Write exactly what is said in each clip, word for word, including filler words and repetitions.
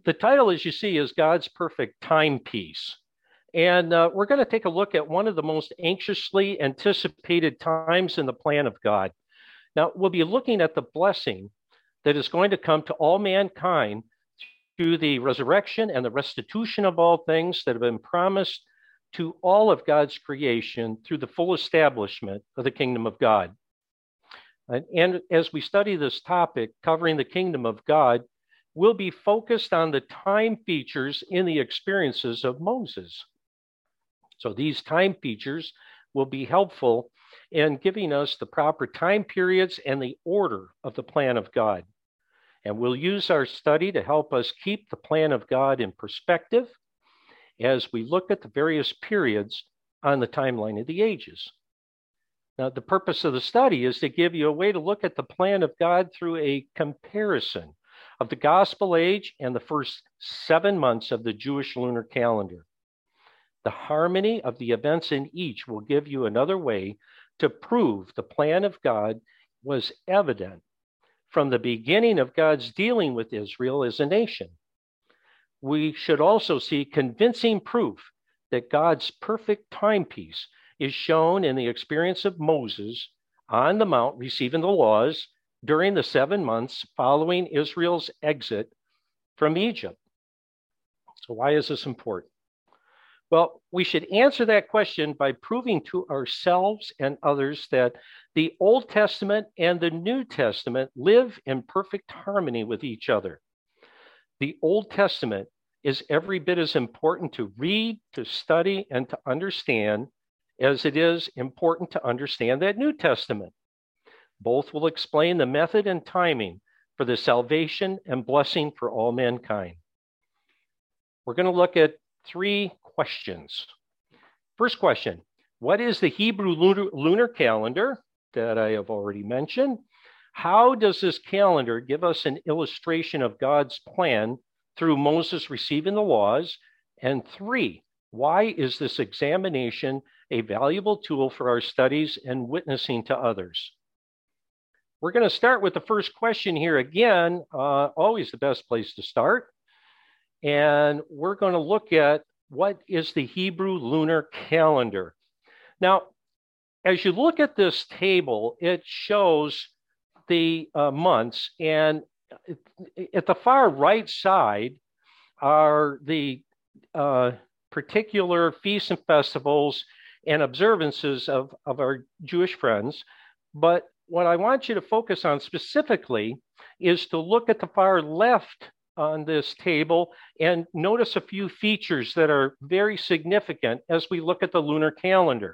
the title, as you see, is God's Perfect Timepiece. And uh, we're going to take a look at one of the most anxiously anticipated times in the plan of God. Now, we'll be looking at the blessing that is going to come to all mankind through the resurrection and the restitution of all things that have been promised to all of God's creation through the full establishment of the kingdom of God. And, and as we study this topic covering the kingdom of God, we'll be focused on the time features in the experiences of Moses. So these time features will be helpful in giving us the proper time periods and the order of the plan of God. And we'll use our study to help us keep the plan of God in perspective as we look at the various periods on the timeline of the ages. Now, the purpose of the study is to give you a way to look at the plan of God through a comparison of the gospel age and the first seven months of the Jewish lunar calendar. The harmony of the events in each will give you another way to prove the plan of God was evident from the beginning of God's dealing with Israel as a nation. We should also see convincing proof that God's perfect timepiece is shown in the experience of Moses on the mount receiving the laws during the seven months following Israel's exit from Egypt. So why is this important? Well, we should answer that question by proving to ourselves and others that the Old Testament and the New Testament live in perfect harmony with each other. The Old Testament is every bit as important to read, to study, and to understand as it is important to understand that New Testament. Both will explain the method and timing for the salvation and blessing for all mankind. We're going to look at three questions. First question, what is the Hebrew lunar, lunar calendar that I have already mentioned? How does this calendar give us an illustration of God's plan through Moses receiving the laws? And three, why is this examination a valuable tool for our studies and witnessing to others? We're going to start with the first question here again, uh, always the best place to start. And we're going to look at what is the Hebrew lunar calendar. Now, as you look at this table, it shows the uh, months, and at the far right side are the uh, particular feasts and festivals and observances of, of our Jewish friends. But what I want you to focus on specifically is to look at the far left on this table and notice a few features that are very significant as we look at the lunar calendar.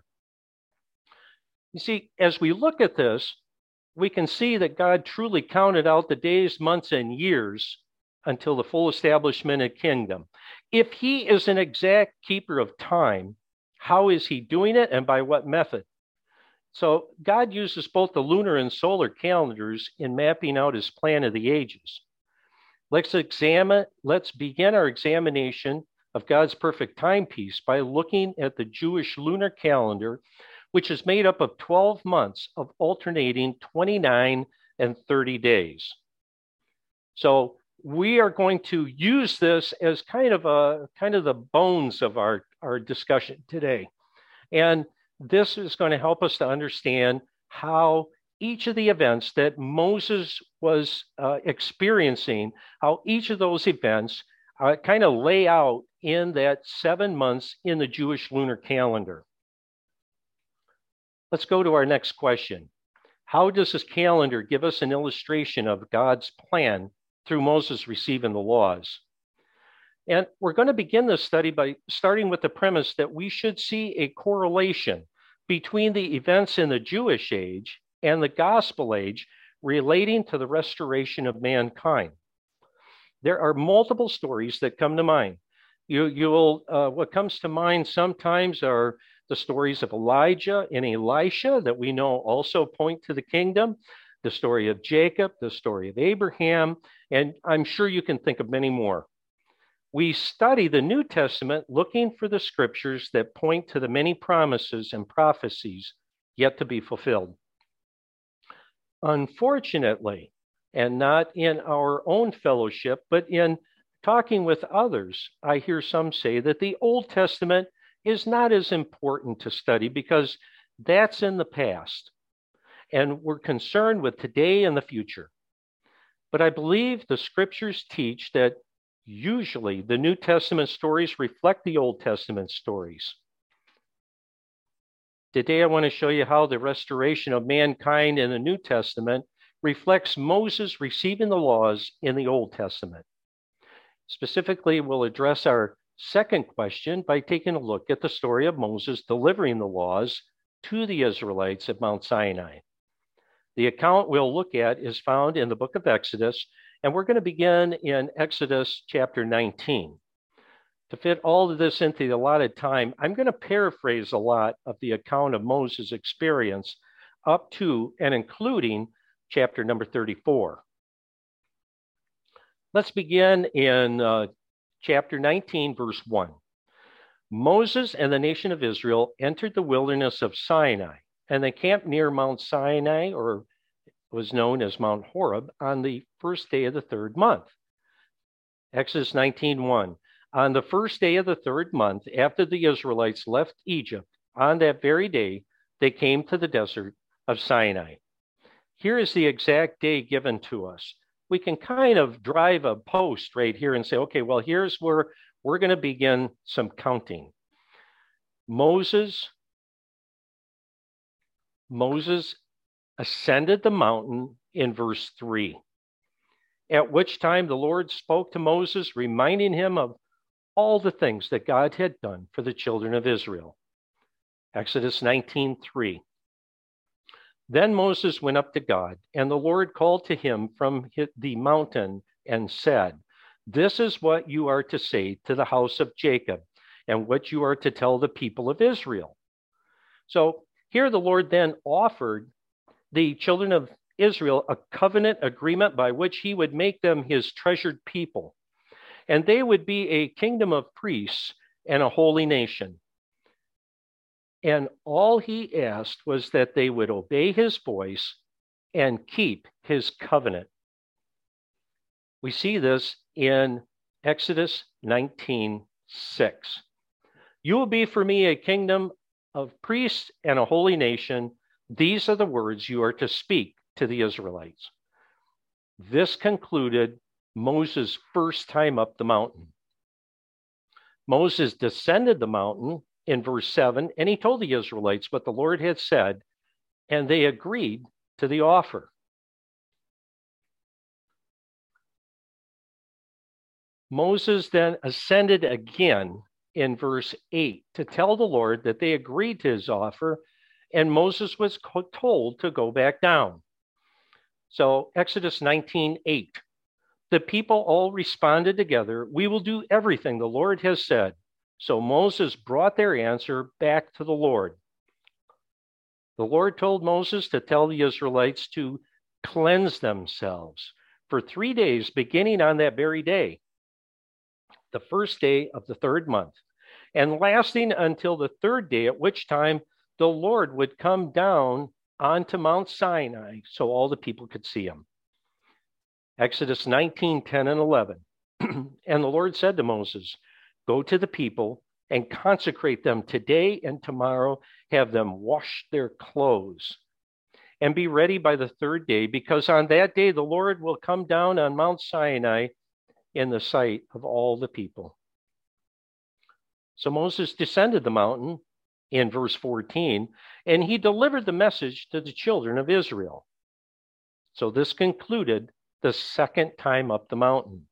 You see, as we look at this, we can see that God truly counted out the days, months, and years until the full establishment of kingdom. If he is an exact keeper of time, how is he doing it and by what method? So God uses both the lunar and solar calendars in mapping out his plan of the ages. Let's examine, let's begin our examination of God's perfect timepiece by looking at the Jewish lunar calendar, which is made up of twelve months of alternating twenty-nine and thirty days. So we are going to use this as kind of a kind of the bones of our, our discussion today. And this is going to help us to understand how each of the events that Moses was uh, experiencing, how each of those events uh, kind of lay out in that seven months in the Jewish lunar calendar. Let's go to our next question. How does this calendar give us an illustration of God's plan through Moses receiving the laws? And we're going to begin this study by starting with the premise that we should see a correlation between the events in the Jewish age and the gospel age relating to the restoration of mankind. There are multiple stories that come to mind. You, you will, uh, what comes to mind sometimes are the stories of Elijah and Elisha that we know also point to the kingdom, the story of Jacob, the story of Abraham, and I'm sure you can think of many more. We study the New Testament looking for the scriptures that point to the many promises and prophecies yet to be fulfilled. Unfortunately, and not in our own fellowship, but in Talking with others, I hear some say that the Old Testament is not as important to study because that's in the past, and we're concerned with today and the future. But I believe the scriptures teach that usually the New Testament stories reflect the Old Testament stories. Today, I want to show you how the restoration of mankind in the New Testament reflects Moses receiving the laws in the Old Testament. Specifically, we'll address our second question by taking a look at the story of Moses delivering the laws to the Israelites at Mount Sinai. The account we'll look at is found in the book of Exodus, and we're going to begin in Exodus chapter nineteen. To fit all of this into the allotted time, I'm going to paraphrase a lot of the account of Moses' experience up to and including chapter number thirty-four. Let's begin in uh, chapter nineteen, verse one. Moses and the nation of Israel entered the wilderness of Sinai, and they camped near Mount Sinai, or was known as Mount Horeb, on the first day of the third month. Exodus nineteen, one. On the first day of the third month, after the Israelites left Egypt, on that very day, they came to the desert of Sinai. Here is the exact day given to us. We can kind of drive a post right here and say, okay, well, here's where we're going to begin some counting. Moses, Moses ascended the mountain in verse three, at which time the Lord spoke to Moses, reminding him of all the things that God had done for the children of Israel. Exodus nineteen, three. Then Moses went up to God, and the Lord called to him from the mountain and said, "This is what you are to say to the house of Jacob, and what you are to tell the people of Israel." So here the Lord then offered the children of Israel a covenant agreement by which he would make them his treasured people, and they would be a kingdom of priests and a holy nation. And all he asked was that they would obey his voice and keep his covenant. We see this in Exodus nineteen, six. You will be for me a kingdom of priests and a holy nation. These are the words you are to speak to the Israelites. This concluded Moses' first time up the mountain. Moses descended the mountain in verse seven, and he told the Israelites what the Lord had said, and they agreed to the offer. Moses then ascended again in verse eight to tell the Lord that they agreed to his offer, and Moses was told to go back down. So Exodus nineteen, eight. The people all responded together, "We will do everything the Lord has said." So Moses brought their answer back to the Lord. The Lord told Moses to tell the Israelites to cleanse themselves for three days, beginning on that very day, the first day of the third month, and lasting until the third day, at which time the Lord would come down onto Mount Sinai so all the people could see him. Exodus nineteen, ten and eleven. And the Lord said to Moses, "Go to the people and consecrate them today and tomorrow. Have them wash their clothes and be ready by the third day, because on that day the Lord will come down on Mount Sinai in the sight of all the people." So Moses descended the mountain in verse fourteen, and he delivered the message to the children of Israel. So this concluded the second time up the mountain.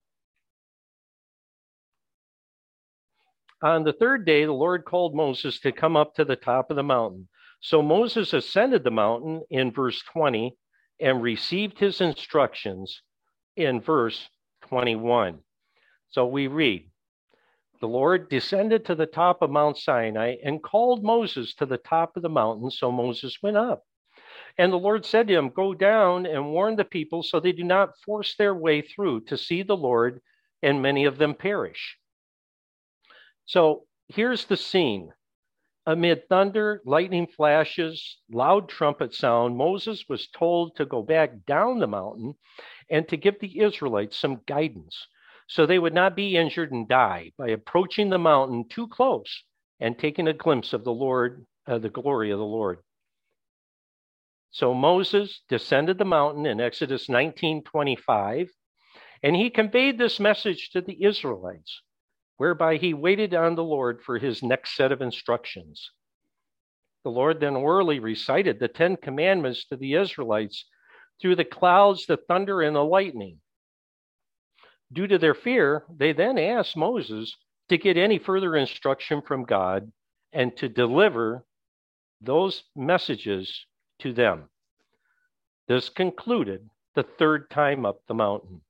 On the third day, the Lord called Moses to come up to the top of the mountain. So Moses ascended the mountain in verse twenty and received his instructions in verse twenty-one. So we read, "The Lord descended to the top of Mount Sinai and called Moses to the top of the mountain. So Moses went up. And the Lord said to him, 'Go down and warn the people so they do not force their way through to see the Lord, and many of them perish.'" So here's the scene. Amid thunder, lightning flashes, loud trumpet sound, Moses was told to go back down the mountain and to give the Israelites some guidance. so they would not be injured and die by approaching the mountain too close and taking a glimpse of the Lord, uh, the glory of the Lord. So Moses descended the mountain in Exodus nineteen twenty-five, and he conveyed this message to the Israelites, whereby he waited on the Lord for his next set of instructions. The Lord then orally recited the Ten Commandments to the Israelites through the clouds, the thunder, and the lightning. Due to their fear, they then asked Moses to get any further instruction from God and to deliver those messages to them. This concluded the third time up the mountain.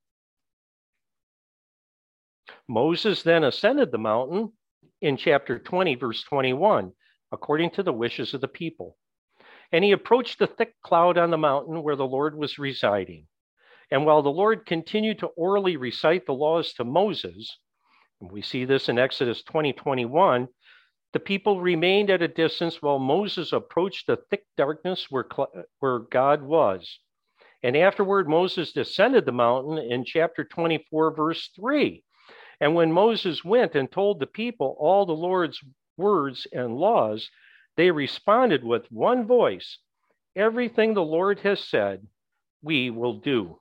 Moses then ascended the mountain in chapter twenty, verse twenty-one, according to the wishes of the people. And he approached the thick cloud on the mountain where the Lord was residing. And while the Lord continued to orally recite the laws to Moses, and we see this in Exodus twenty twenty-one, the people remained at a distance while Moses approached the thick darkness where, where God was. And afterward, Moses descended the mountain in chapter twenty-four, verse three. And when Moses went and told the people all the Lord's words and laws, they responded with one voice, "Everything the Lord has said, we will do."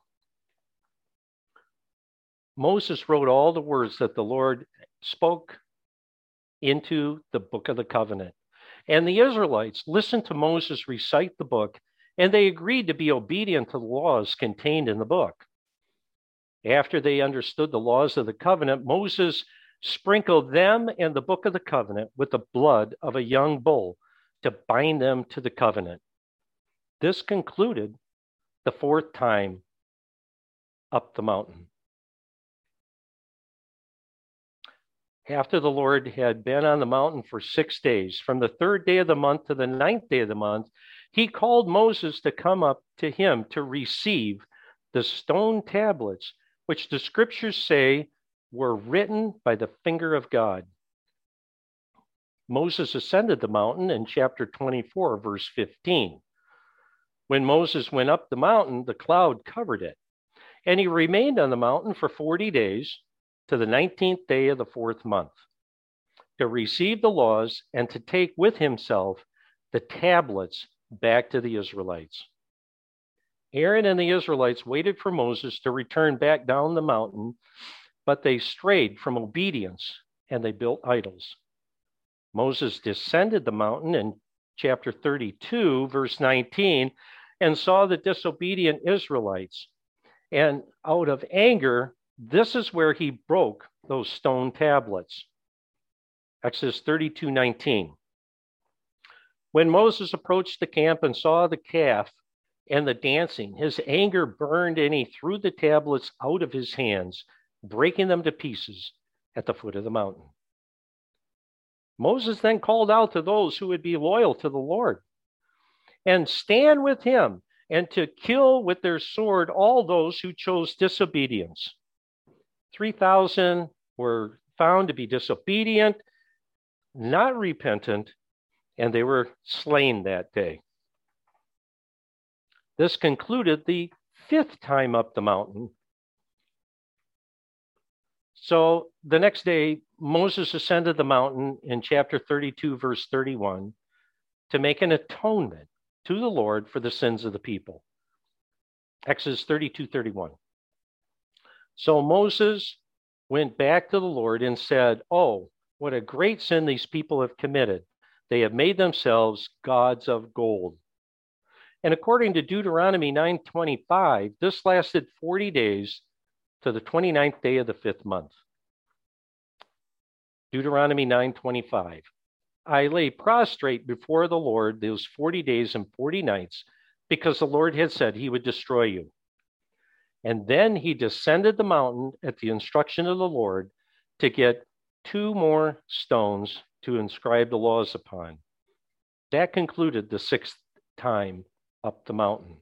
Moses wrote all the words that the Lord spoke into the book of the covenant. And the Israelites listened to Moses recite the book, and they agreed to be obedient to the laws contained in the book. After they understood the laws of the covenant, Moses sprinkled them and the book of the covenant with the blood of a young bull to bind them to the covenant. This concluded the fourth time up the mountain. After the Lord had been on the mountain for six days, from the third day of the month to the ninth day of the month, he called Moses to come up to him to receive the stone tablets, which the scriptures say were written by the finger of God. Moses ascended the mountain in chapter twenty-four, verse fifteen. When Moses went up the mountain, the cloud covered it, and he remained on the mountain for forty days to the nineteenth day of the fourth month, to receive the laws and to take with himself the tablets back to the Israelites. Aaron and the Israelites waited for Moses to return back down the mountain, but they strayed from obedience and they built idols. Moses descended the mountain in chapter thirty-two, verse nineteen, and saw the disobedient Israelites. And out of anger, this is where he broke those stone tablets. Exodus thirty-two nineteen. When Moses approached the camp and saw the calf and the dancing, his anger burned and he threw the tablets out of his hands, breaking them to pieces at the foot of the mountain. Moses then called out to those who would be loyal to the Lord and stand with him and to kill with their sword all those who chose disobedience. three thousand were found to be disobedient, not repentant, and they were slain that day. This concluded the fifth time up the mountain. So the next day, Moses ascended the mountain in chapter thirty-two, verse thirty-one, to make an atonement to the Lord for the sins of the people. Exodus thirty-two thirty-one. So Moses went back to the Lord and said, "Oh, what a great sin these people have committed. They have made themselves gods of gold." And according to Deuteronomy nine twenty-five, this lasted forty days to the twenty-ninth day of the fifth month. Deuteronomy nine twenty-five. I lay prostrate before the Lord those forty days and forty nights, because the Lord had said he would destroy you. And then he descended the mountain at the instruction of the Lord to get two more stones to inscribe the laws upon. That concluded the sixth time up the mountain.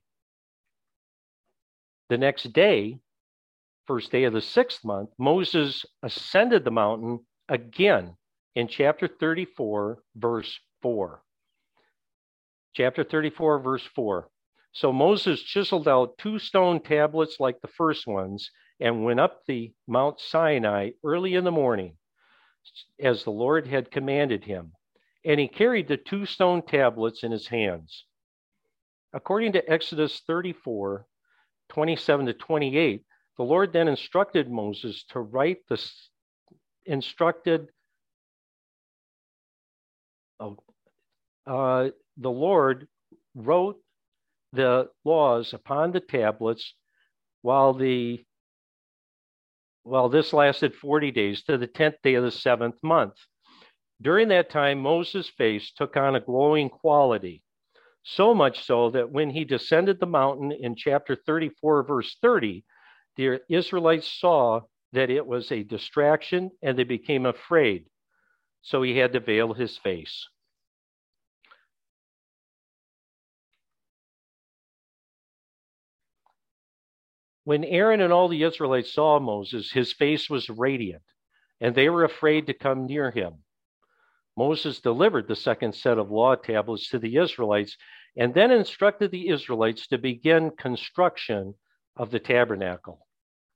The next day, first day of the sixth month, Moses ascended the mountain again in chapter thirty-four, verse four. Chapter thirty-four, verse four. So Moses chiseled out two stone tablets like the first ones and went up the Mount Sinai early in the morning, as the Lord had commanded him. And he carried the two stone tablets in his hands. According to Exodus thirty-four, twenty-seven to twenty-eight, the Lord then instructed Moses to write the instructed oh, uh, the Lord wrote the laws upon the tablets while the while this lasted forty days to the tenth day of the seventh month. During that time, Moses' face took on a glowing quality, so much so that when he descended the mountain in chapter thirty-four, verse thirty, the Israelites saw that it was a distraction and they became afraid. So he had to veil his face. When Aaron and all the Israelites saw Moses, his face was radiant, and they were afraid to come near him. Moses delivered the second set of law tablets to the Israelites and then instructed the Israelites to begin construction of the tabernacle.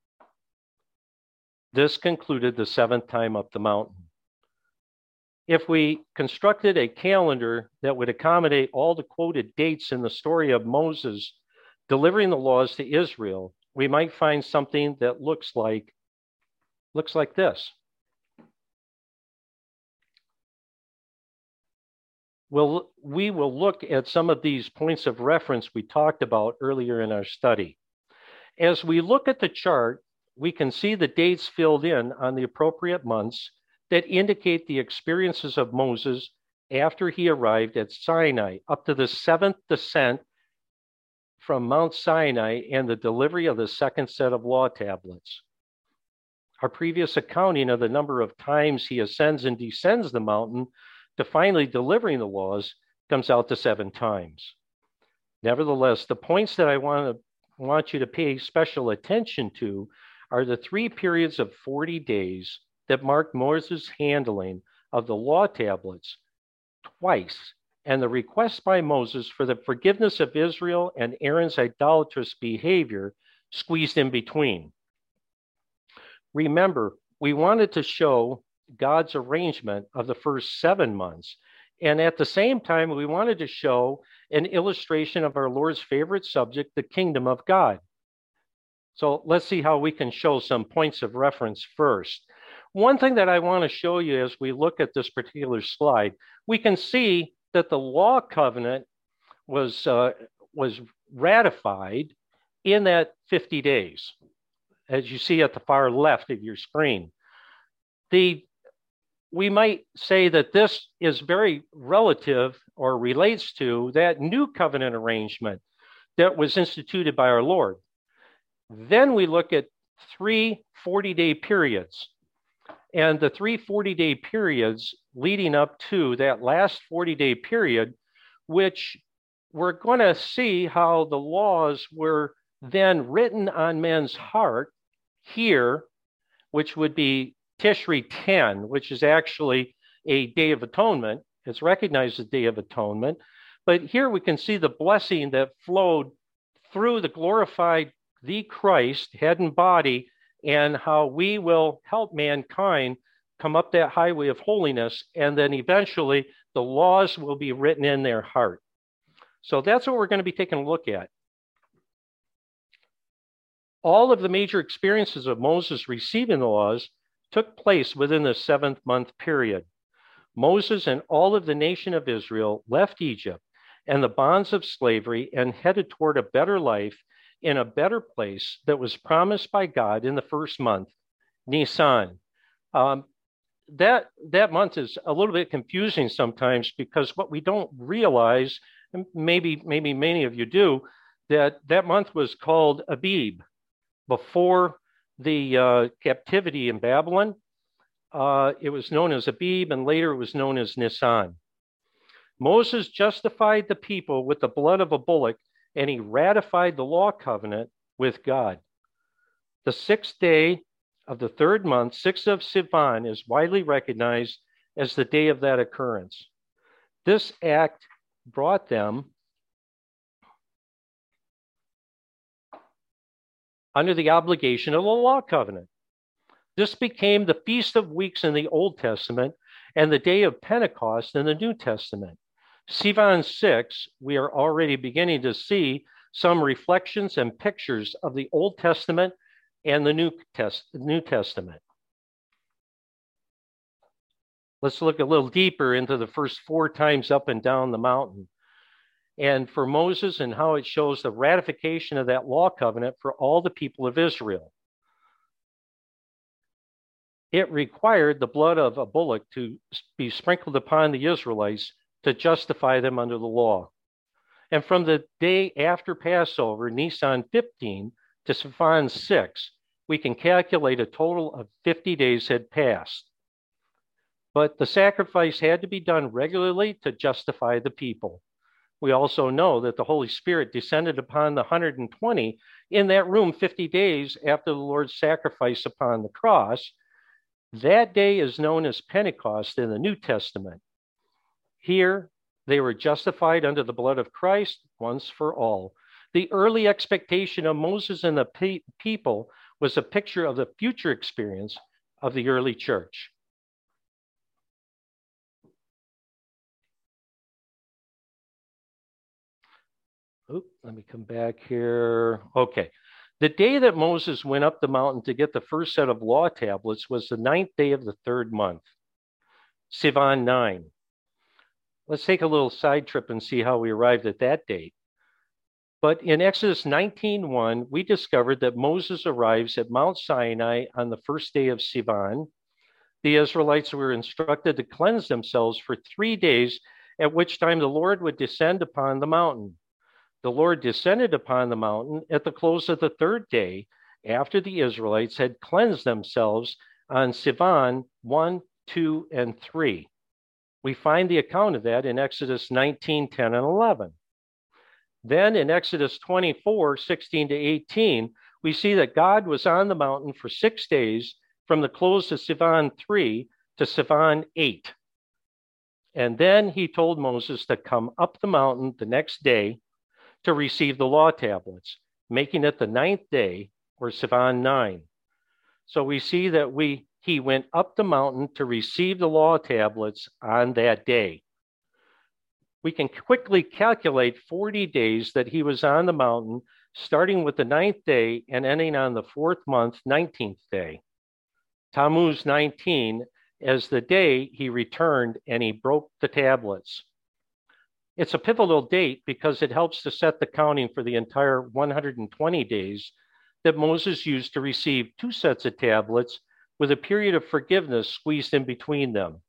This concluded the seventh time up the mountain. If we constructed a calendar that would accommodate all the quoted dates in the story of Moses delivering the laws to Israel, we might find something that looks like looks like this. We'll, we will look at some of these points of reference we talked about earlier in our study. As we look at the chart, we can see the dates filled in on the appropriate months that indicate the experiences of Moses after he arrived at Sinai, up to the seventh descent from Mount Sinai and the delivery of the second set of law tablets. Our previous accounting of the number of times he ascends and descends the mountain to finally delivering the laws comes out to seven times. Nevertheless, the points that I want to want you to pay special attention to are the three periods of forty days that mark Moses' handling of the law tablets twice, and the request by Moses for the forgiveness of Israel and Aaron's idolatrous behavior squeezed in between. Remember, we wanted to show God's arrangement of the first seven months. And at the same time, we wanted to show an illustration of our Lord's favorite subject, the kingdom of God. So let's see how we can show some points of reference first. One thing that I want to show you as we look at this particular slide, we can see that the law covenant was, uh, was ratified in that fifty days, as you see at the far left of your screen. The We might say that this is very relative or relates to that new covenant arrangement that was instituted by our Lord. Then we look at three forty-day periods. And the three forty-day periods leading up to that last forty-day period, which we're going to see how the laws were then written on men's heart here, which would be Tishri ten, which is actually a Day of Atonement. It's recognized as Day of Atonement. But here we can see the blessing that flowed through the glorified the Christ, head and body, and how we will help mankind come up that highway of holiness, and then eventually the laws will be written in their heart. So that's what we're going to be taking a look at. All of the major experiences of Moses receiving the laws took place within the seventh month period. Moses and all of the nation of Israel left Egypt and the bonds of slavery and headed toward a better life in a better place that was promised by God in the first month, Nisan. Um, that, that month is a little bit confusing sometimes because what we don't realize, and maybe, maybe many of you do, that that month was called Abib before the uh, captivity in Babylon. Uh, it was known as Abib, and later it was known as Nisan. Moses justified the people with the blood of a bullock, and he ratified the law covenant with God. The sixth day of the third month, sixth of Sivan, is widely recognized as the day of that occurrence. This act brought them under the obligation of the law covenant. This became the Feast of Weeks in the Old Testament and the day of Pentecost in the New Testament. Sivan six, we are already beginning to see some reflections and pictures of the Old Testament and the New, Test, New Testament. Let's look a little deeper into the first four times up and down the mountain. And for Moses and how it shows the ratification of that law covenant for all the people of Israel. It required the blood of a bullock to be sprinkled upon the Israelites to justify them under the law. And from the day after Passover, Nisan fifteen, to Sivan six, we can calculate a total of fifty days had passed. But the sacrifice had to be done regularly to justify the people. We also know that the Holy Spirit descended upon the one hundred twenty in that room fifty days after the Lord's sacrifice upon the cross. That day is known as Pentecost in the New Testament. Here, they were justified under the blood of Christ once for all. The early expectation of Moses and the pe- people was a picture of the future experience of the early church. Oop, let me come back here. Okay. The day that Moses went up the mountain to get the first set of law tablets was the ninth day of the third month, Sivan nine. Let's take a little side trip and see how we arrived at that date. But in Exodus nineteen one, we discovered that Moses arrives at Mount Sinai on the first day of Sivan. The Israelites were instructed to cleanse themselves for three days, at which time the Lord would descend upon the mountain. The Lord descended upon the mountain at the close of the third day, after the Israelites had cleansed themselves on Sivan one, two, and three. We find the account of that in Exodus nineteen, ten, and eleven. Then in Exodus twenty-four, sixteen to eighteen, we see that God was on the mountain for six days from the close of Sivan three to Sivan eight. And then he told Moses to come up the mountain the next day to receive the law tablets, making it the ninth day, or Sivan nine. So we see that we he went up the mountain to receive the law tablets on that day. We can quickly calculate forty days that he was on the mountain, starting with the ninth day and ending on the fourth month, nineteenth day. Tammuz nineteen as the day he returned and he broke the tablets. It's a pivotal date because it helps to set the counting for the entire one hundred twenty days that Moses used to receive two sets of tablets with a period of forgiveness squeezed in between them.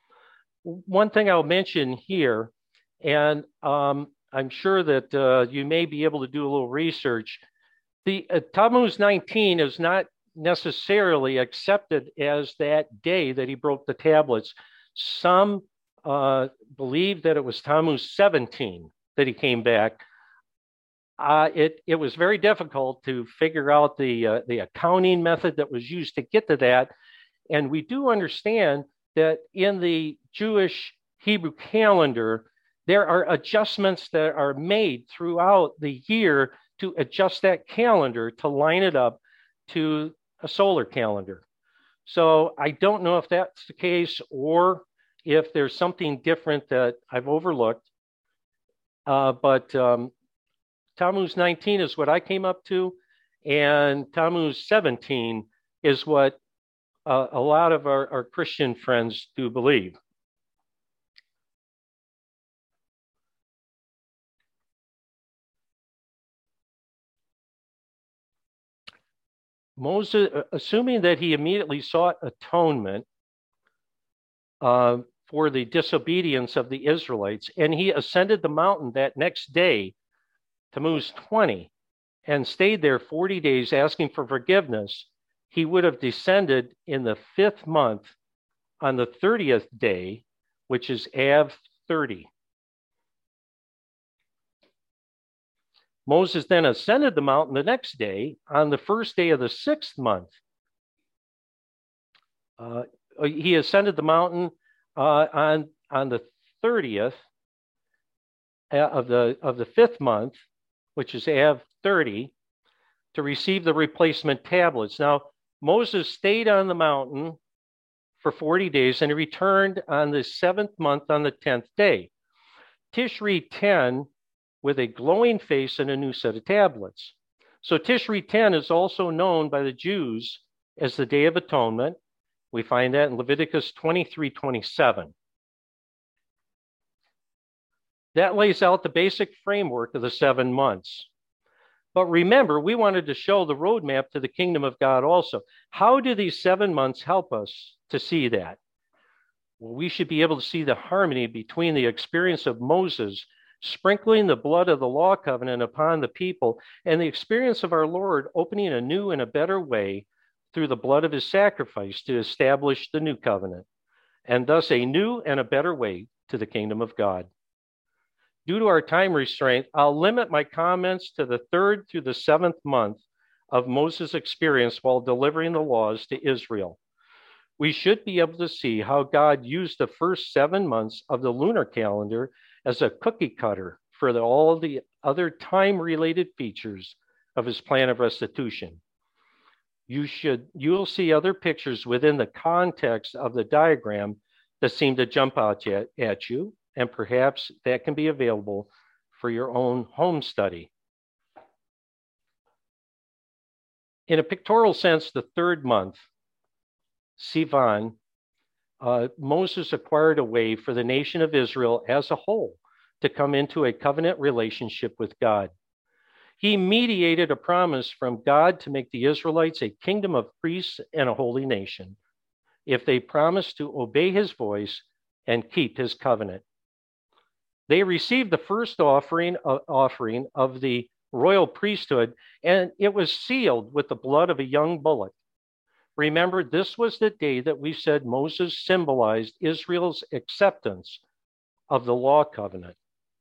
One thing I'll mention here, and um, I'm sure that uh, you may be able to do a little research, the uh, Tammuz nineteen is not necessarily accepted as that day that he broke the tablets. Some uh, believe that it was Tammuz seventeen that he came back. Uh, it, it was very difficult to figure out the, uh, the accounting method that was used to get to that. And we do understand that in the Jewish Hebrew calendar, there are adjustments that are made throughout the year to adjust that calendar to line it up to a solar calendar. So I don't know if that's the case or if there's something different that I've overlooked. Uh, but um, Tammuz nineteen is what I came up to, and Tammuz seventeen is what uh, a lot of our, our Christian friends do believe. Moses, assuming that he immediately sought atonement uh, for the disobedience of the Israelites, and he ascended the mountain that next day, Tammuz twenty, and stayed there forty days asking for forgiveness, he would have descended in the fifth month on the thirtieth day, which is Av thirty. Moses then ascended the mountain the next day on the first day of the sixth month. Uh, he ascended the mountain uh, on, on the thirtieth of the, of the fifth month, which is Av thirty. to receive the replacement tablets. Now, Moses stayed on the mountain for forty days and he returned on the seventh month on the tenth day. Tishri ten with a glowing face and a new set of tablets. So Tishri ten is also known by the Jews as the Day of Atonement. We find that in Leviticus twenty-three twenty-seven. That lays out the basic framework of the seven months. But remember, we wanted to show the roadmap to the kingdom of God also. How do these seven months help us to see that? Well, we should be able to see the harmony between the experience of Moses sprinkling the blood of the law covenant upon the people and the experience of our Lord opening a new and a better way through the blood of his sacrifice to establish the new covenant, and thus a new and a better way to the kingdom of God. Due to our time restraint, I'll limit my comments to the third through the seventh month of Moses' experience while delivering the laws to Israel. We should be able to see how God used the first seven months of the lunar calendar as a cookie cutter for the, all the other time-related features of his plan of restitution. You should, you'll see other pictures within the context of the diagram that seem to jump out at, at you, and perhaps that can be available for your own home study. In a pictorial sense, the third month, Sivan, uh, Moses acquired a way for the nation of Israel as a whole to come into a covenant relationship with God. He mediated a promise from God to make the Israelites a kingdom of priests and a holy nation if they promised to obey his voice and keep his covenant. They received the first offering, uh, offering of the royal priesthood, and it was sealed with the blood of a young bullock. Remember, this was the day that we said Moses symbolized Israel's acceptance of the law covenant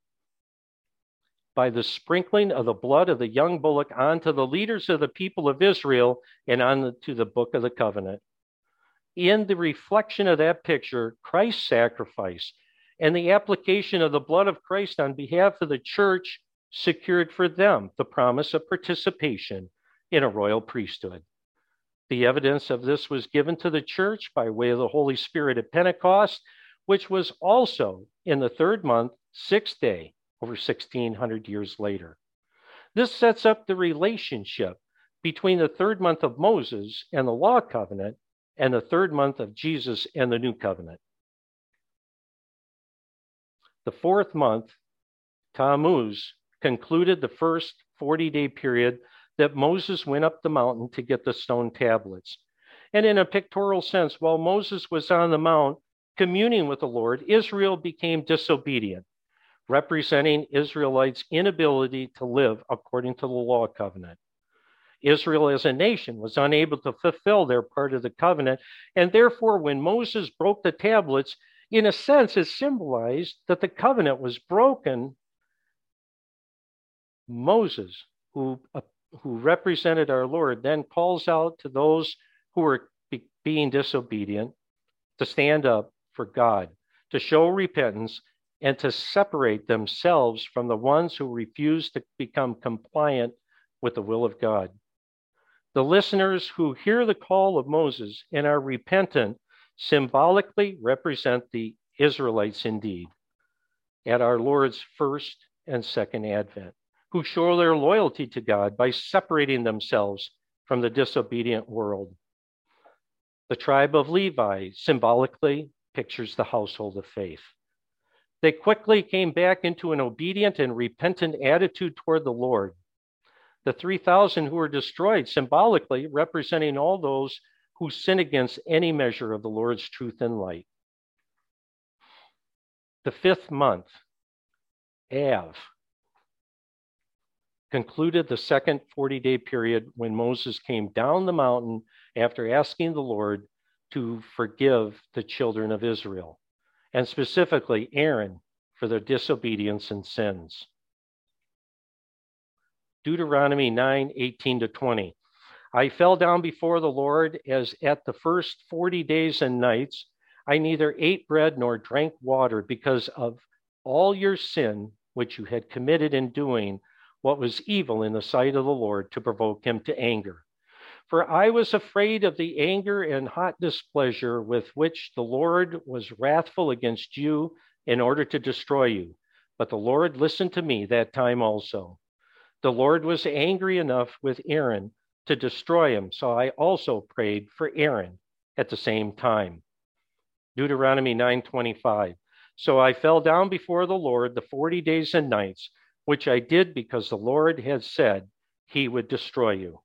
by the sprinkling of the blood of the young bullock onto the leaders of the people of Israel and onto the book of the covenant. In the reflection of that picture, Christ's sacrifice and the application of the blood of Christ on behalf of the church secured for them the promise of participation in a royal priesthood. The evidence of this was given to the church by way of the Holy Spirit at Pentecost, which was also in the third month, sixth day, over sixteen hundred years later. This sets up the relationship between the third month of Moses and the law covenant and the third month of Jesus and the new covenant. The fourth month, Tammuz, concluded the first forty-day period that Moses went up the mountain to get the stone tablets. And in a pictorial sense, while Moses was on the mount communing with the Lord, Israel became disobedient, representing Israelites' inability to live according to the law covenant. Israel as a nation was unable to fulfill their part of the covenant, and therefore when Moses broke the tablets, in a sense it symbolized that the covenant was broken. Moses, who, uh, who represented our Lord, then calls out to those who were be- being disobedient to stand up for God, to show repentance, and to separate themselves from the ones who refuse to become compliant with the will of God. The listeners who hear the call of Moses and are repentant symbolically represent the Israelites indeed at our Lord's first and second advent, who show their loyalty to God by separating themselves from the disobedient world. The tribe of Levi symbolically pictures the household of faith. They quickly came back into an obedient and repentant attitude toward the Lord. The three thousand who were destroyed, symbolically representing all those who sin against any measure of the Lord's truth and light. The fifth month, Av, concluded the second forty-day period when Moses came down the mountain after asking the Lord to forgive the children of Israel, and specifically Aaron for their disobedience and sins. Deuteronomy nine, eighteen to twenty. I fell down before the Lord as at the first forty days and nights. I neither ate bread nor drank water because of all your sin which you had committed in doing what was evil in the sight of the Lord to provoke him to anger. For I was afraid of the anger and hot displeasure with which the Lord was wrathful against you in order to destroy you. But the Lord listened to me that time also. The Lord was angry enough with Aaron to destroy him, so I also prayed for Aaron at the same time. Deuteronomy nine twenty-five. So I fell down before the Lord the forty days and nights, which I did because the Lord had said he would destroy you.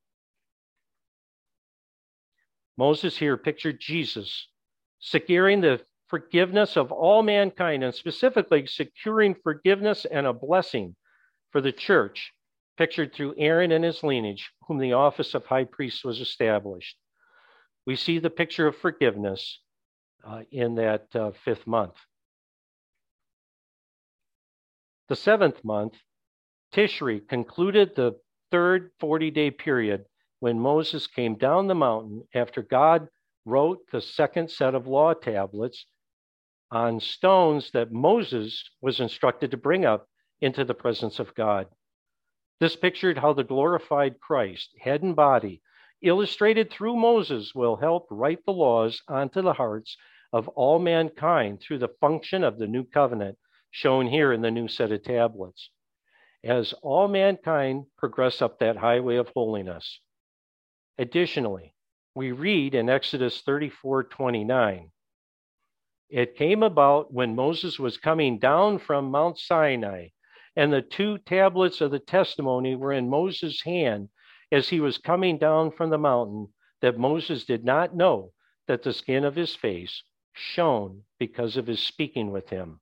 Moses here pictured Jesus securing the forgiveness of all mankind, and specifically securing forgiveness and a blessing for the church, pictured through Aaron and his lineage, whom the office of high priest was established. We see the picture of forgiveness uh, in that uh, fifth month. The seventh month, Tishri, concluded the third forty-day period when Moses came down the mountain after God wrote the second set of law tablets on stones that Moses was instructed to bring up into the presence of God. This pictured how the glorified Christ, head and body, illustrated through Moses, will help write the laws onto the hearts of all mankind through the function of the new covenant shown here in the new set of tablets, as all mankind progress up that highway of holiness. Additionally, we read in Exodus thirty-four twenty-nine, it came about when Moses was coming down from Mount Sinai, and the two tablets of the testimony were in Moses' hand as he was coming down from the mountain, that Moses did not know that the skin of his face shone because of his speaking with him.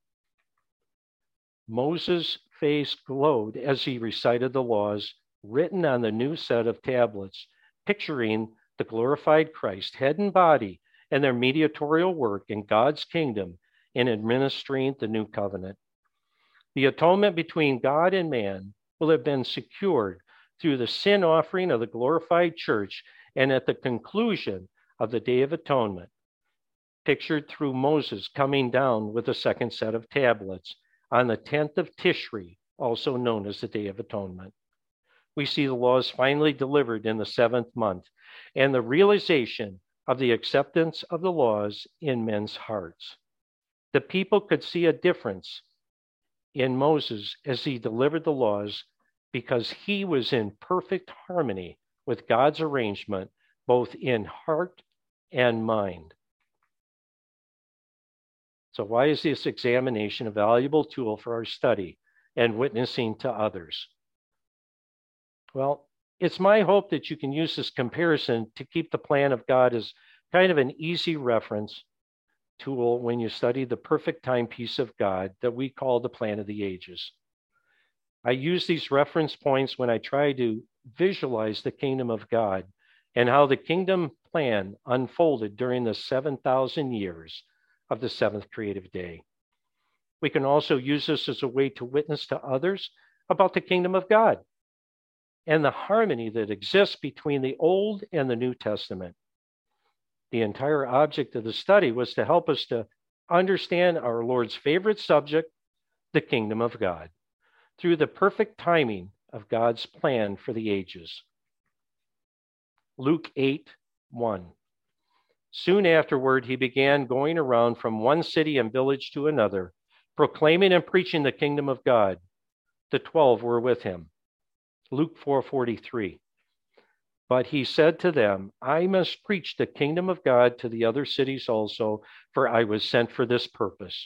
Moses' face glowed as he recited the laws written on the new set of tablets, picturing the glorified Christ, head and body, and their mediatorial work in God's kingdom in administering the new covenant. The atonement between God and man will have been secured through the sin offering of the glorified church and at the conclusion of the Day of Atonement, pictured through Moses coming down with the second set of tablets on the tenth of Tishri, also known as the Day of Atonement. We see the laws finally delivered in the seventh month and the realization of the acceptance of the laws in men's hearts. The people could see a difference in Moses as he delivered the laws because he was in perfect harmony with God's arrangement, both in heart and mind. So why is this examination a valuable tool for our study and witnessing to others? Well, it's my hope that you can use this comparison to keep the plan of God as kind of an easy reference tool when you study the perfect timepiece of God that we call the plan of the ages. I use these reference points when I try to visualize the kingdom of God and how the kingdom plan unfolded during the seven thousand years of the seventh creative day. We can also use this as a way to witness to others about the kingdom of God and the harmony that exists between the Old and the New Testament. The entire object of the study was to help us to understand our Lord's favorite subject, the kingdom of God, through the perfect timing of God's plan for the ages. Luke eight one. Soon afterward, he began going around from one city and village to another, proclaiming and preaching the kingdom of God. The twelve were with him. Luke four forty-three. But he said to them, I must preach the kingdom of God to the other cities also, for I was sent for this purpose.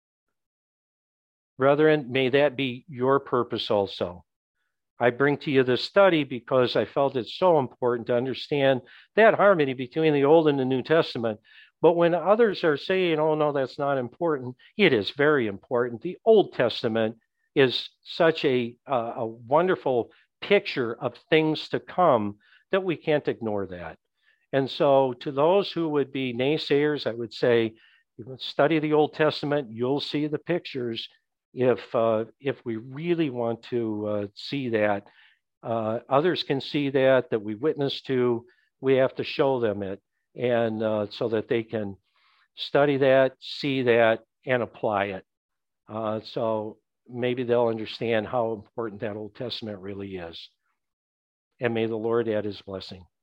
Brethren, may that be your purpose also. I bring to you this study because I felt it's so important to understand that harmony between the Old and the New Testament. But when others are saying, oh, no, that's not important, it is very important. The Old Testament is such a, uh, a wonderful picture of things to come that we can't ignore that. And so to those who would be naysayers, I would say, study the Old Testament, you'll see the pictures. If uh, if we really want to uh, see that, uh, others can see that, that we witness to, we have to show them it, and uh, so that they can study that, see that, and apply it. Uh, so maybe they'll understand how important that Old Testament really is. And may the Lord add his blessing.